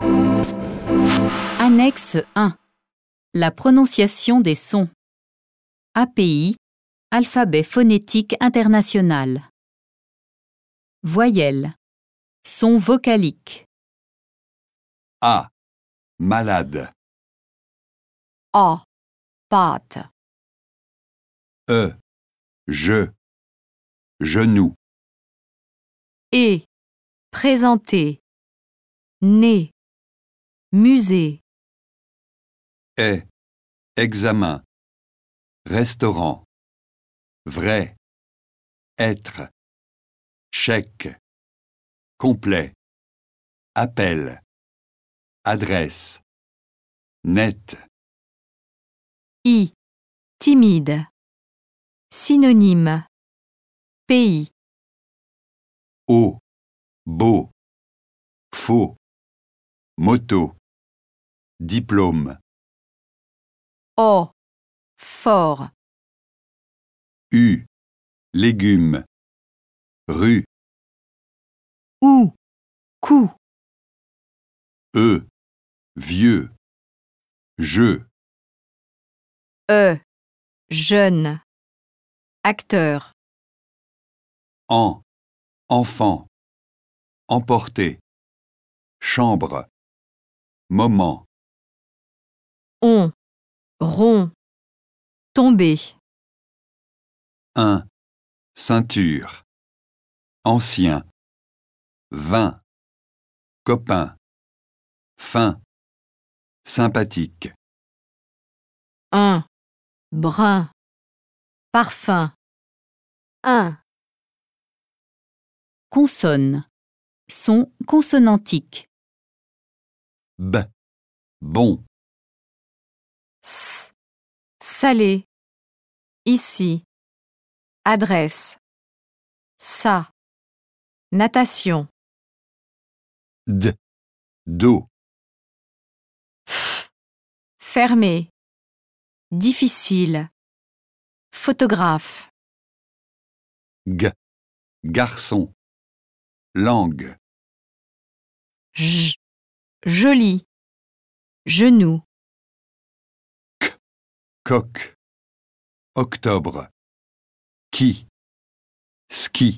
Annexe 1. La prononciation des sons. API, Alphabet phonétique international. Voyelles. Sons vocaliques. A. Malade. A. Pâte. E. Je. Genou. E. Présenter. Nez. Musée. Est. Examen. Restaurant. Vrai. Être. Chèque. Complet. Appel. Adresse. Net. I. Timide. Synonyme. Pays. Eau. Beau. Faux. Moto. Diplôme. O. Fort. U. Légumes. Rue. Ou. Coup. E. Vieux. Je. E. Jeune. Acteur. En. Enfant. Emporter. Chambre. Moment. On. Rond. Tomber. Un. Ceinture. Ancien. Vin. Copain. Fin. Sympathique. Un. Brun. Parfum. Un. Consonnes. Sons consonantiques. B. Bon. S. Salé. Ici. Adresse. Ça. Natation. D. Dos. F. Fermé. Difficile. Photographe. G. Garçon. Langue. J. Joli. Genou. Coq. Octobre. Qui. Ski.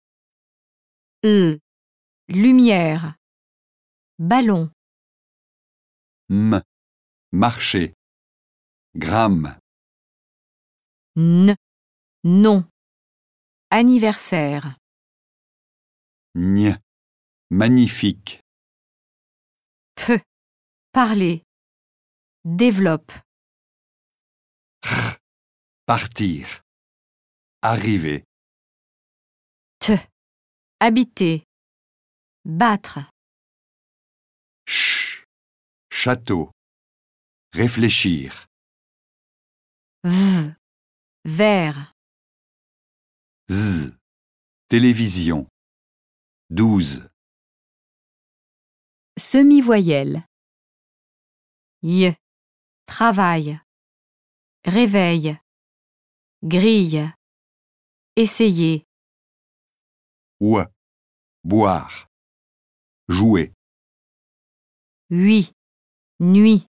L. Lumière. Ballon. M. Marché. Gramme. N. Non. Anniversaire. Gne. Magnifique. P. Parler. Développe. R. Partir. Arriver. T. Habiter. Battre. Ch. Château. Réfléchir. V. Vert. Z. Télévision. 12. Semi-voyelles. Y. Travail. Réveil. Grille. Essayer. Ou. Boire. Jouer. 8. Nuit.